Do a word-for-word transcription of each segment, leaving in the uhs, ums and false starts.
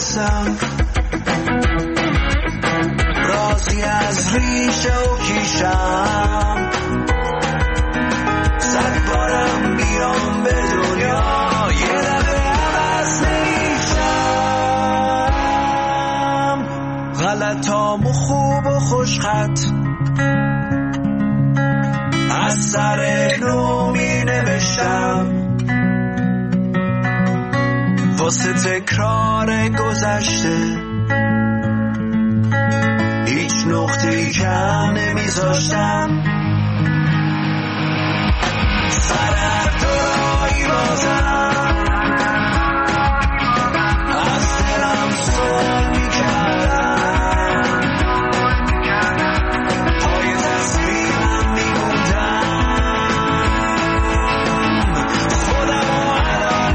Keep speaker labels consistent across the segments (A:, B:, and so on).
A: برسم، راضی از ریشه و کیشم، صد بارم بیام به دنیا یه دفعه عوض نمیشم. غلطامو خوب و خوشخط از سر نو می نوشتم، واسه تکرار گذشته هیچ نقطه‌ای کم نمیذاشتم. سر هر دورایی بازم از دلم سوال میکردم، پای تصویرم میموندم، خودم رو حلال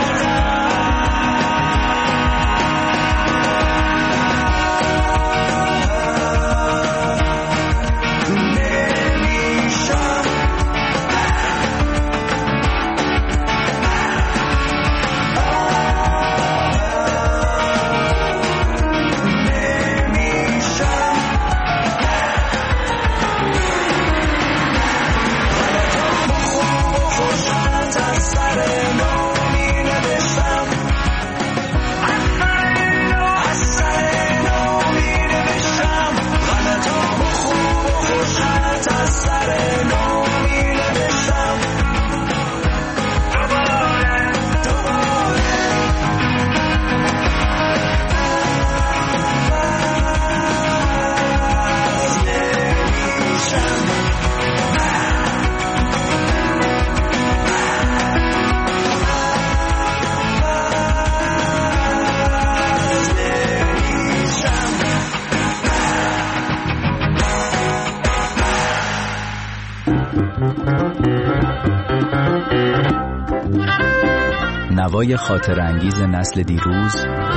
B: نوای خاطر انگیز نسل دیروز،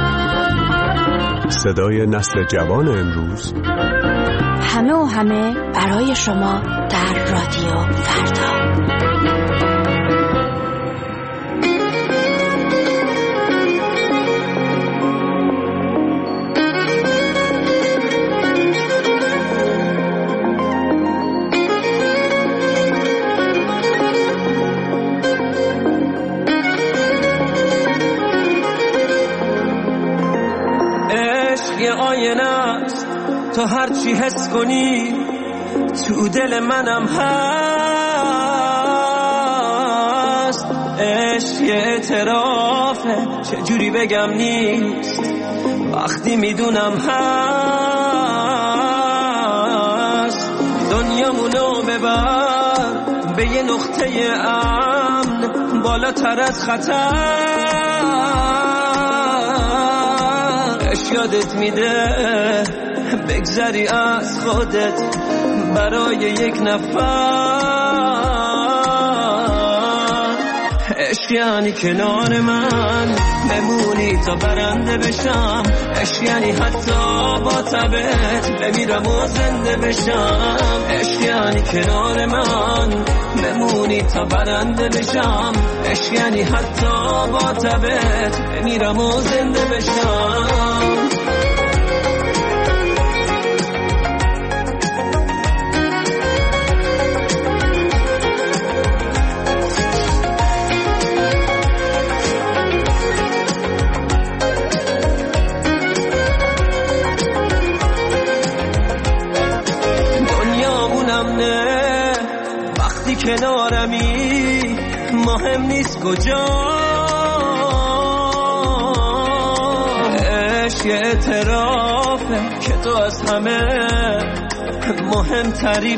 C: صدای نسل جوان امروز،
D: همه و همه برای شما در رادیو فردا.
E: تو هر چی حس کنی تو دل منم هست، عشق یه اعترافه چجوری بگم نیست وقتی میدونم هست. دنیامونو ببر به یه نقطه امن بالاتر از خطر، عشق یادت میده بگذری از خودت برای یک نفر. عشق یعنی کنار من بمونی تا برنده بشم، عشق یعنی حتی با تبت بمیرم و زنده بشم. عشق یعنی کنار من بمونی تا برنده بشم، عشق یعنی حتی با تبت بمیرم و زنده بشم. کنارمی مهم نیست کجا، عشق یه اعترافه که تو از همه مهمتری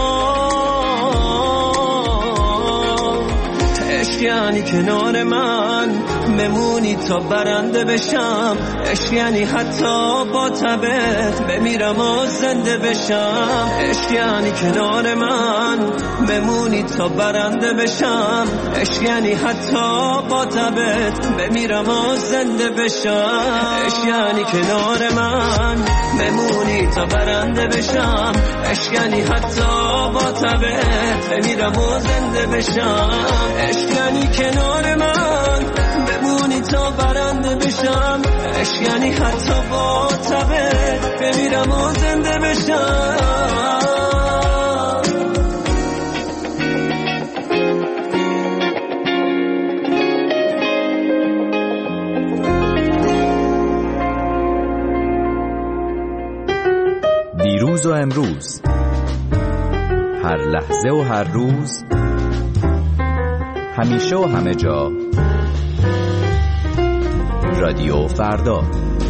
E: برام. عشق یعنی کنار من بمونی تا برنده بشم، عشق یعنی حتی با تبت بمیرم و زنده بشم. عشق یعنی کنار من بمونی تا برنده بشم، عشق یعنی حتی با تبت بمیرم و زنده بشم. عشق یعنی کنار من بمونی تا برنده بشم، عشق یعنی حتی با تبت بمیرم و زنده بشم. عشق یعنی کنار من بمونی تا برنده بشم، عشق یعنی ما زنده بشم.
B: دیروز و امروز، هر لحظه و هر روز، همیشه و همه جا، رادیو فردا.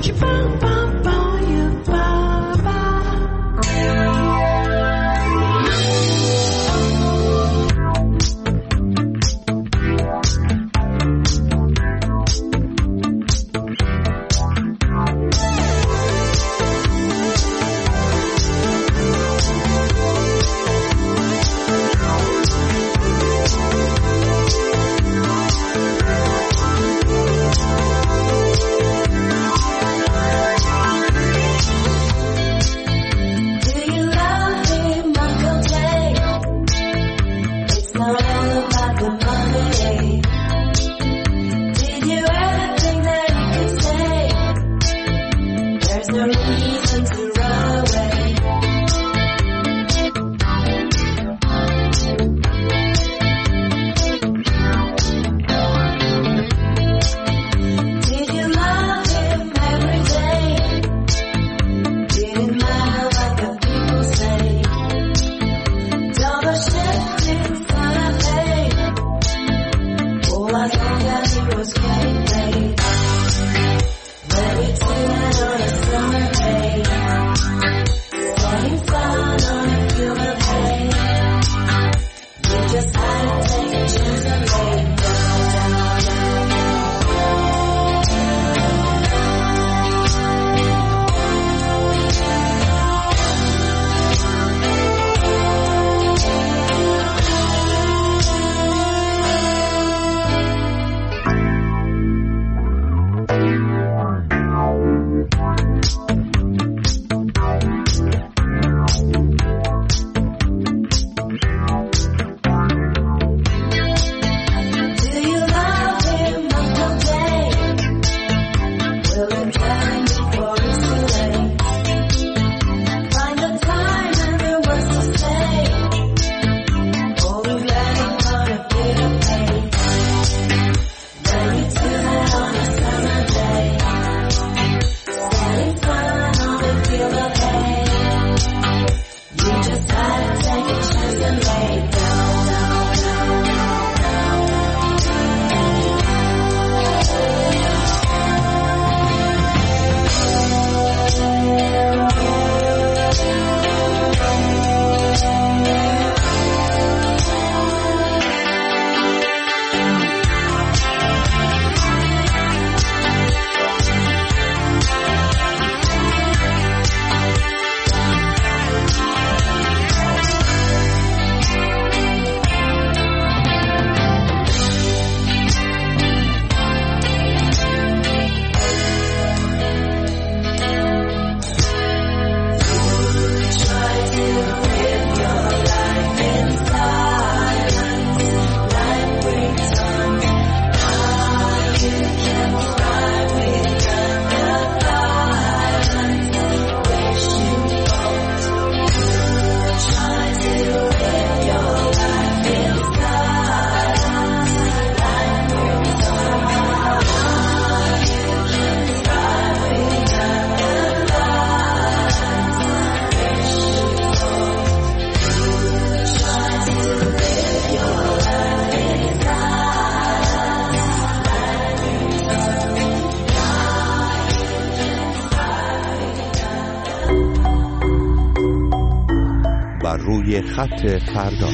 C: روی خط فردا.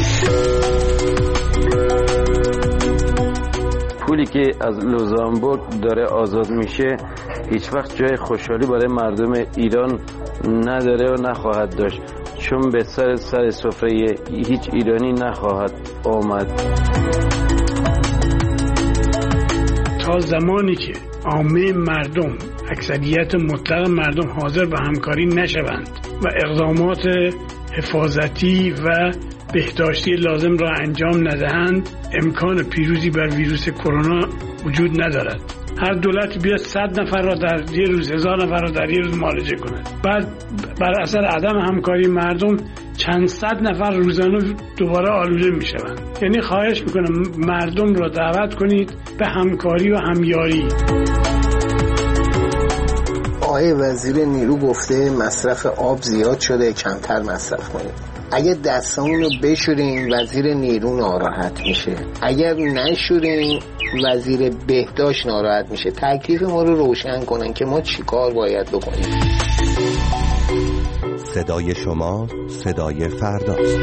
F: پولی که از لوزامبورگ داره آزاد میشه هیچ وقت جای خوشحالی برای مردم ایران نداره و نخواهد داشت، چون به سر سر سفره هیچ ایرانی نخواهد آمد.
G: تا زمانی که عامه مردم، اکثریت مطلق مردم حاضر به همکاری نشوند و اقدامات حفاظتی و بهداشتی لازم را انجام ندهند امکان پیروزی بر ویروس کرونا وجود ندارد. هر دولت بیاد صد نفر را در یه روز، هزار نفر را در یه روز معالجه کند، بعد بر اثر عدم همکاری مردم چند صد نفر روزانه دوباره آلوده می شوند. یعنی خواهش میکنم مردم را دعوت کنید به همکاری و همیاری.
H: آقای وزیر نیرو گفته مصرف آب زیاد شده، کمتر مصرف کنید. اگه دستامون رو بشوریم وزیر نیرو ناراحت میشه، اگر نشوریم وزیر بهداشت ناراحت میشه. تکلیف ما رو روشن کنن که ما چی کار باید بکنیم.
C: صدای شما صدای فرداست.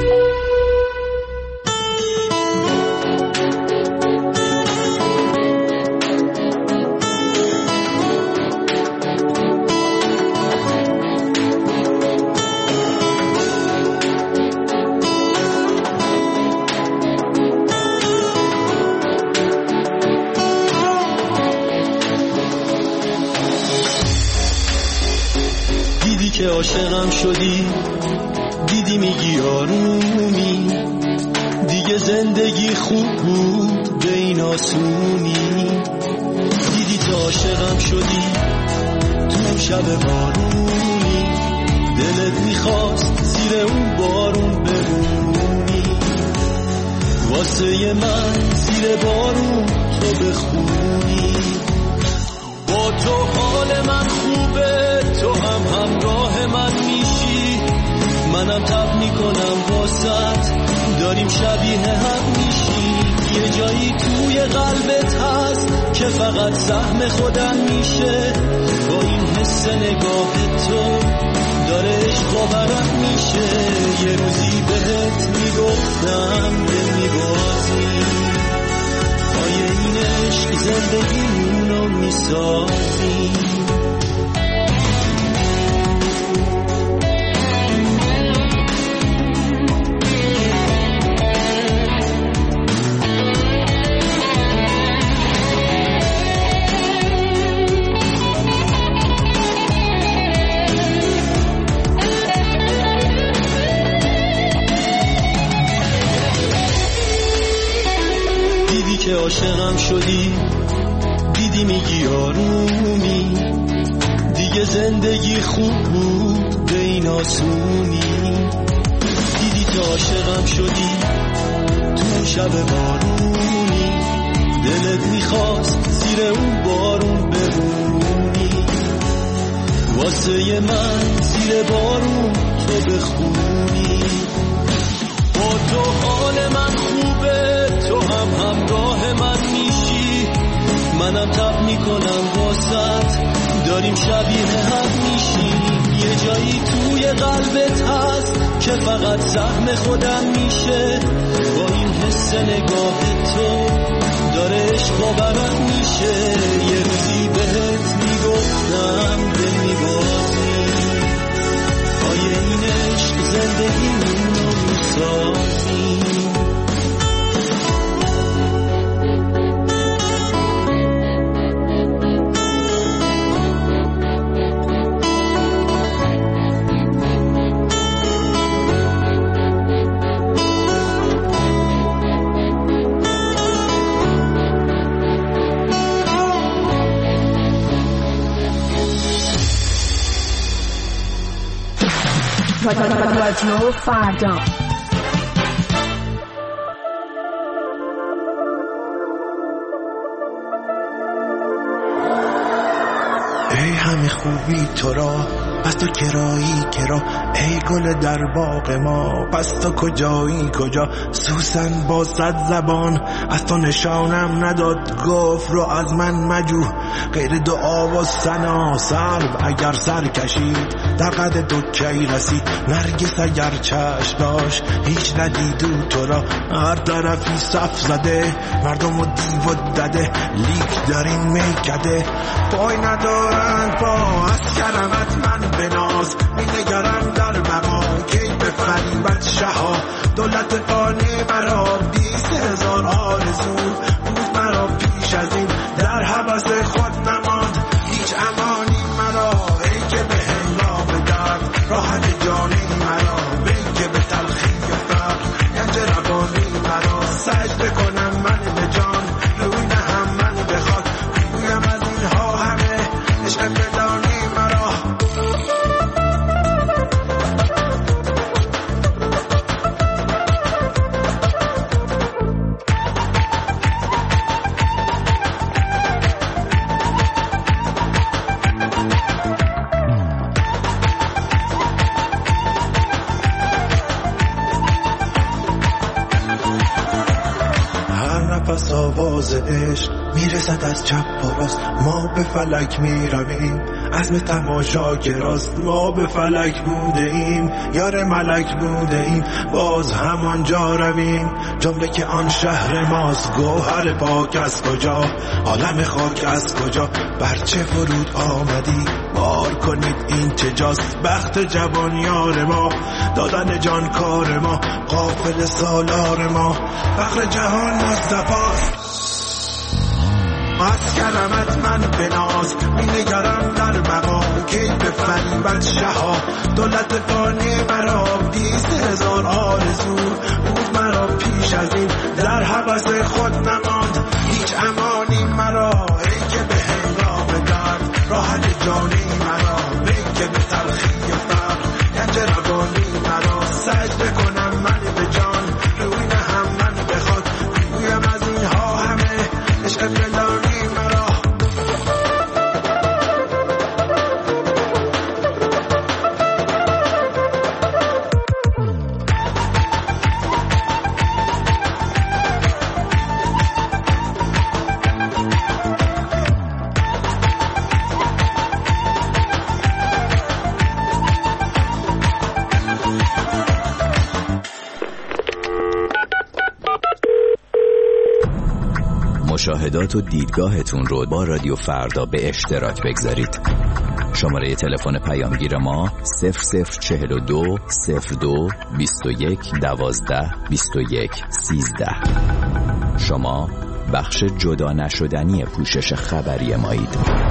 E: که عاشقم شدی، دیدی میگی آرومی، دیگه زندگی خوب بود به این آسونی. دیدی که عاشقم شدی تو شب بارونی، دلت میخواست زیر اون بارون بمونی، واسه من زیر بارون تو بخونی. با تو حال من خوبه، تو هم همراه من میشی، منم تب میکنم واسط، داریم شبیه هم میشی. یه جایی توی قلبت هست که فقط سهم خودم میشه، با این حس نگاه تو داره عشق باورم میشه. یه روزی بهت میگفتم به میبازی، آیه این عشق زندگیمونو میسازی. که عاشقم شدی، دیدی میگی آرومی، دیگه زندگی خوب بود به این آسونی. دیدی که عاشقم شدی تو شب بارونی، دلت میخواست زیر اون بارون بمونی، واسه من زیر بارون تو بخونی. با تو حال من خوبه، تو هم همراه من میشی، منم تب میکنم واسط، داریم شبیه هم میشیم. یه جایی توی قلبت هست که فقط سهم خودم میشه، با این حس نگاه تو داره عشق باورم میشه. یه روزی بهت میگفتم به میبازی، آیه این عشق زندگیمونو میسازی.
D: رادیو فردا.
I: ای همه خوبی تو را، پس تو کرایی کرا، ای گل در باغ ما، پس تو کجایی کجا. سوسن با صد زبان از تو نشانم نداد، گفت رو از من مجو غیر دعا و ثنا. سرو اگر سر کشید در قد تو کی رسید، نرگس اگر چشم داشت هیچ ندیدو تو را. هر طرفی صف زده مردم و دیو و دده، لیک دارین میکده پای ندارن پا. از کرمت من بناز می نگرم در بقا، کی بفریبت شها دولت قانه مرا. بیست هزار آرزو بود مرا پیش از این، در حبس خود نماند هیچ امانی مرا. ای که به هنگام درد راحت جانی مرا، ای که به تلخی فرق عشق میرسد از چپ و راست، ما به فلک میرویم، عزم تماشاگراست، ما به فلک بوده ایم، یار ملک بوده ایم، باز همانجا رویم، جمله که آن شهر ماست، گوهر پاک از کجا، عالم خاک از کجا، برچه فرود آمدی، بار کنید این چه جاست، بخت جوان یار ما، دادن جان کار ما، قافل سالار ما، فخر جهان مصطفاست. از کرمت من بناز، می نگرم در مقام کی به فریبت شها، دولت فانی مرا بیست هزار آرزو بود مرا پیش از این، در حوض خود نماند هیچ امانی مرا، ای که به هنگام درد راحت جانی مرا، ای که به تلخی فرق گنج روانی مرا، سجده کنم من به جان روی نهم من بخواد، گویم از اینها همه عشق فلانی مرا.
B: مشاهدات و دیدگاهتون رو با رادیو فردا به اشتراک بگذارید. شماره تلفن پیامگیر ما صفر صفر چهل و دو صفر دو بیست و یک دوازده بیست و یک سیزده. شما بخش جدا نشدنی پوشش خبری مایید.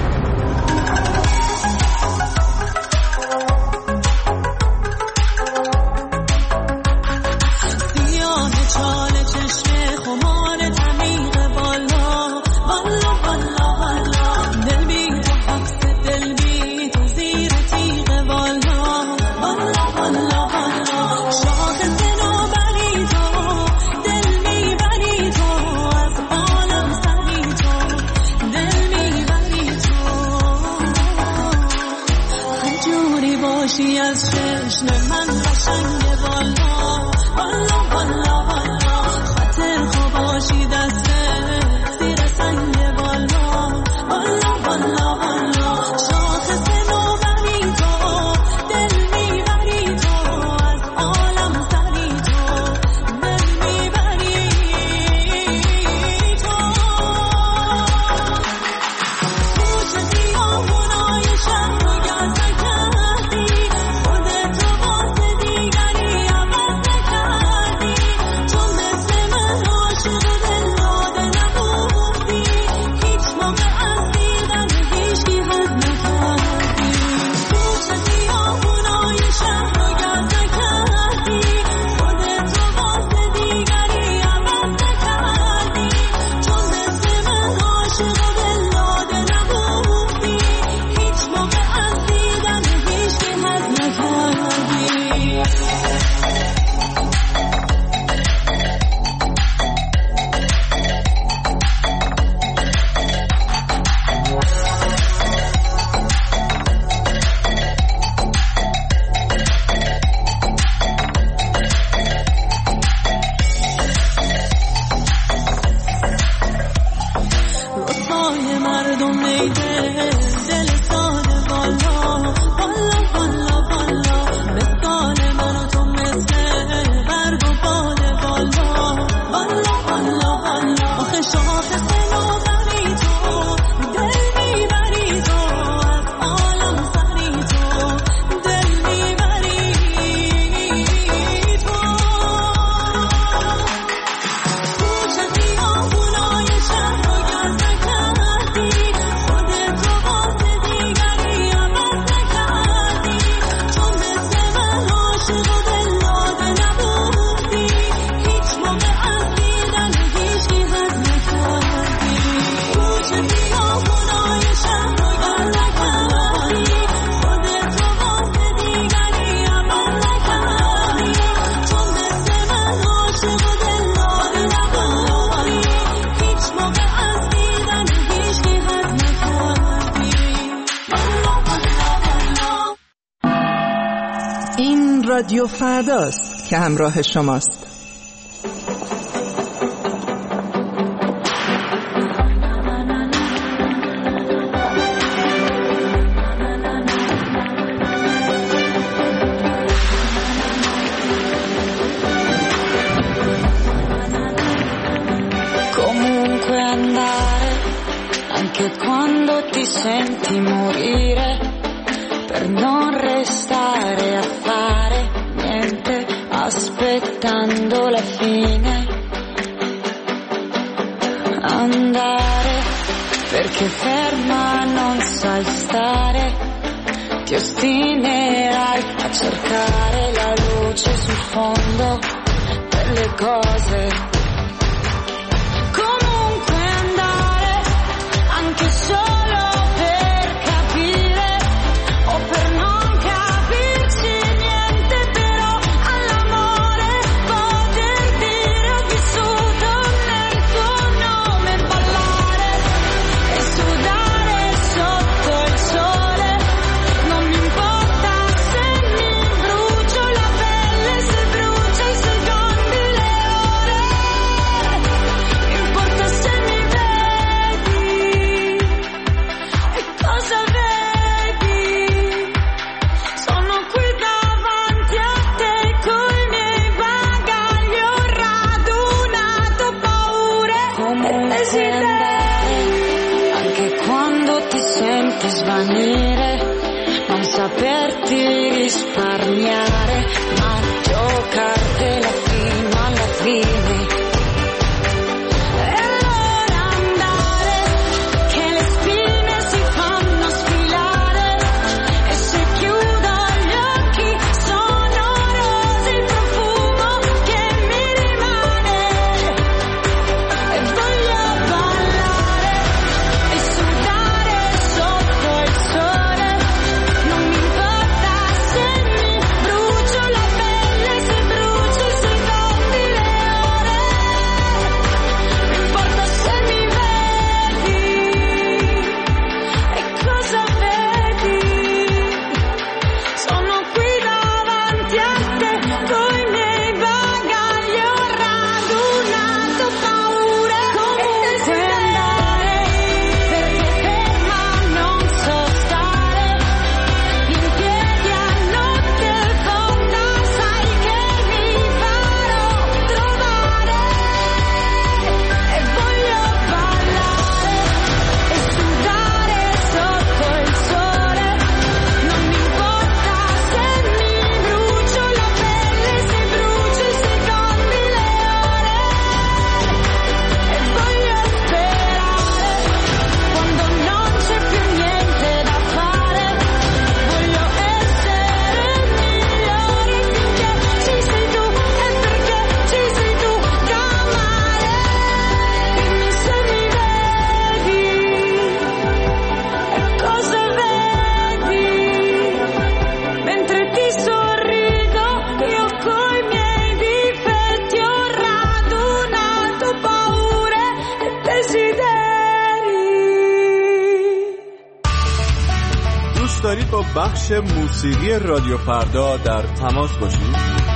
J: رادیو فرداست که همراه شماست.
K: ti senti morire per non restare a fare niente, aspettando la fine, andare perché ferma non sai stare, ti ostinerai a cercare la luce sul fondo delle cose. Comunque andare, anche solo per capire o per non capirci niente, però all'amore poter dire ho vissuto nel tuo nome, ballare e sudare sotto il sole, non mi importa se mi brucio la pelle, se brucio i secondi, le ore, mi importa se mi vedi e cosa vedi, sono qui davanti a te coi miei bagagli, ho radunato paure e desideri, anche quando ti senti svanire, non saperti risparmiare, ma giocartela fino alla fine. E allora andare, che le spine si fanno sfilare, e se chiudo gli occhi sono rose il profumo che mi rimane, e voglio ballare e sudare sotto il sole, non mi importa se mi brucio la pelle, se brucio i secondi, le ore, mi importa se mi vedi e cosa vedi, sono qui davanti a te coi miei bagagli, ho radunato paure. Comunque andare, perché ferma non so stare, in piedi a notte fonda, sai che mi farò trovare, e voglio ballare e sudare sotto il sole, non mi importa se mi brucio la pelle, se brucio i secondi, le ore, e voglio sperare quando non c'è più niente da fare, voglio essere migliore finché ci sei tu, e perché ci sei tu, chiamare, dimmi se mi vedi e cosa vedi, mentre ti sorrido io coi miei difetti ho radunato paure e desideri.
L: دوست دارید با بخش موسیقی رادیو فردا در تماس باشید؟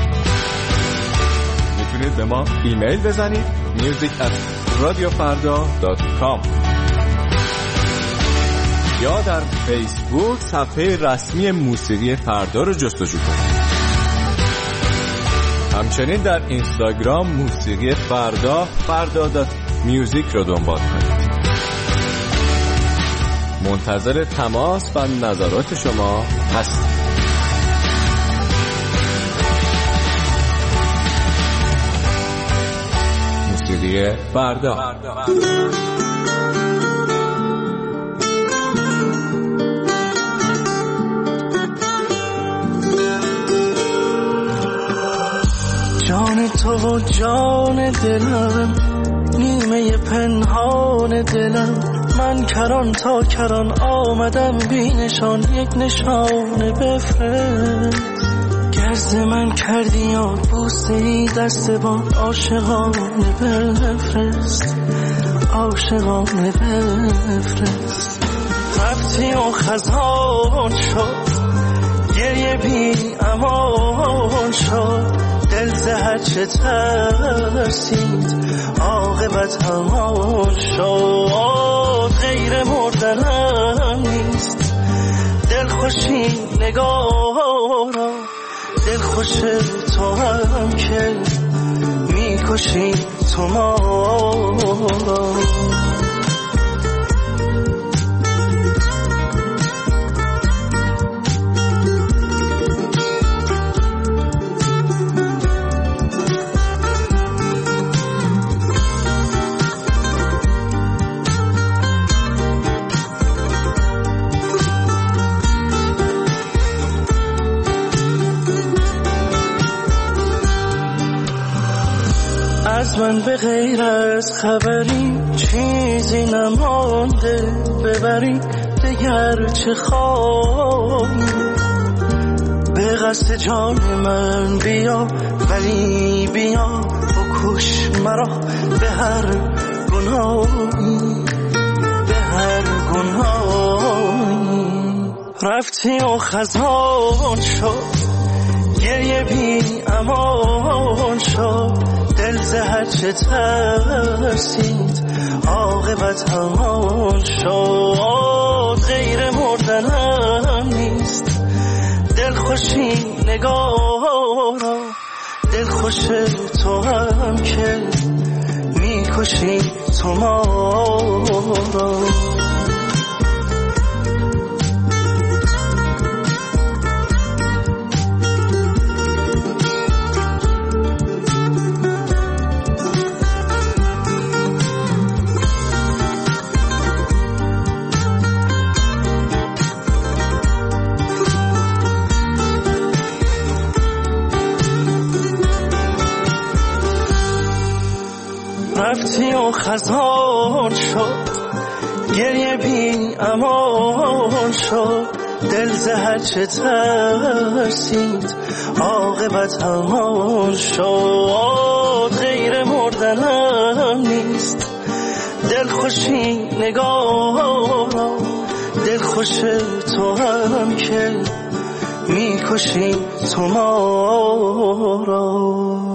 L: میتونید به ما ایمیل بزنید music at radiofarda dot com یا در فیسبوک صفحه رسمی موسیقی فردا رو جستجو کنید. همچنین در اینستاگرام موسیقی فردا فردا دات میوزیک رو دنبال کنید. منتظر تماس و نظرات شما هستیم. موسیقی فردا.
M: جان تو و جان دلم، نیمه پنهان دلم، من کران تا کران آمدم بی نشان، یک نشانه بفرست. گرز من کردی یاد بوسه ای دست با عاشقانه بفرست، عاشقانه بفرست. رفتی و خزان شد، گریه بی امان شد، دل زهر چه ترسید، عاقبت همان شد. غیر مردنم نیست، دل خوشی نگارا، دل خوش تو هم که میکشی تو ما را. از من به غیر از خبری چیزی نمانده ببری دگر چه خواهی به قصد جان من بیا ولی بیا بکش مرا به هر گناهی به هر گناهی رفتی و خزان شد گریه بی امان شد دل زهر چه ترسید عاقبت همان شد غیر مردنم نیست دل خوشی نگاه را دل خوش تو هم که میکشی تو ما را رفتی و خزان شد گریه بی امان شد دل زهر چه ترسید عاقبت همان شد غیر مردنم نیست دل خوشی نگاه را دل خوش تو هم که میکشی تو ما را